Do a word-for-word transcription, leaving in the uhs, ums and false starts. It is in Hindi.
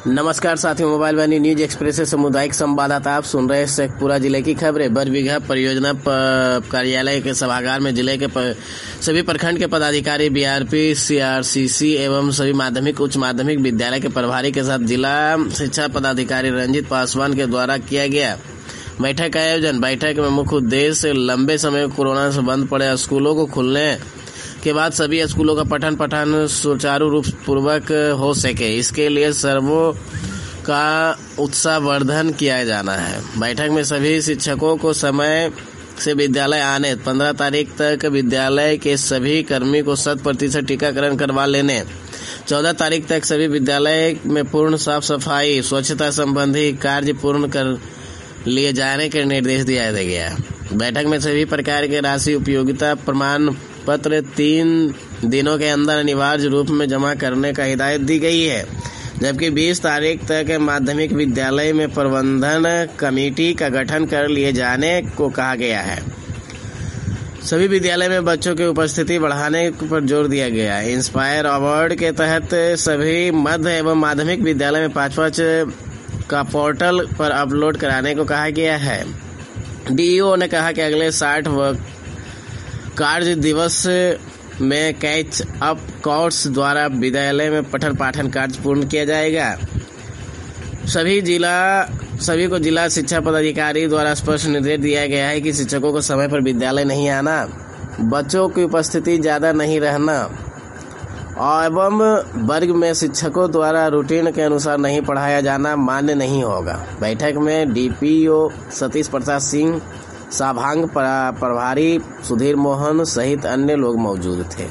नमस्कार साथियों, मोबाइल वाणी न्यूज एक्सप्रेस से सामुदायिक संवाददाता आप सुन रहे हैं शेखपुरा जिले की खबरें। बरबीघा परियोजना कार्यालय के सभागार में जिले के प, सभी प्रखंड के पदाधिकारी, बीआरपी, सीआरसीसी एवं सभी माध्यमिक उच्च माध्यमिक विद्यालय के प्रभारी के साथ जिला शिक्षा पदाधिकारी रंजीत पासवान के द्वारा किया गया बैठक का आयोजन। बैठक में मुख्य उद्देश्य लंबे समय कोरोना से बंद पड़े स्कूलों को खुलने के बाद सभी स्कूलों का पठन पाठन सुचारू रूप पूर्वक हो सके, इसके लिए सर्वों का उत्साहवर्धन किया जाना है। बैठक में सभी शिक्षकों को समय से विद्यालय आने, पंद्रह तारीख तक विद्यालय के सभी कर्मी को शत प्रतिशत टीकाकरण करवा लेने, चौदह तारीख तक सभी विद्यालय में पूर्ण साफ सफाई स्वच्छता संबंधी कार्य पूर्ण कर लिए जाने के निर्देश दिया गया। बैठक में सभी प्रकार के राशि उपयोगिता प्रमाण पत्र तीन दिनों के अंदर अनिवार्य रूप में जमा करने का हिदायत दी गई है, जबकि बीस तारीख तक माध्यमिक विद्यालय में प्रबंधन कमेटी का गठन कर लिए जाने को कहा गया है। सभी विद्यालय में बच्चों की उपस्थिति बढ़ाने पर जोर दिया गया है। इंस्पायर अवार्ड के तहत सभी मध्य एवं माध्यमिक विद्यालय में पाँच पाँच का पोर्टल पर अपलोड कराने को कहा गया है। डीईओ ने कहा कि अगले साठ कार्य दिवस में कैच अप कोर्स द्वारा विद्यालय में पठन पाठन कार्य पूर्ण किया जाएगा। सभी जिला सभी को जिला शिक्षा पदाधिकारी द्वारा स्पष्ट निर्देश दिया गया है कि शिक्षकों को समय पर विद्यालय नहीं आना, बच्चों की उपस्थिति ज़्यादा नहीं रहना एवं वर्ग में शिक्षकों द्वारा रूटीन के अनुसार नहीं पढ़ाया जाना मान्य नहीं होगा। बैठक में डीपीओ सतीश प्रसाद सिंह, साभांग प्रभारी सुधीर मोहन सहित अन्य लोग मौजूद थे।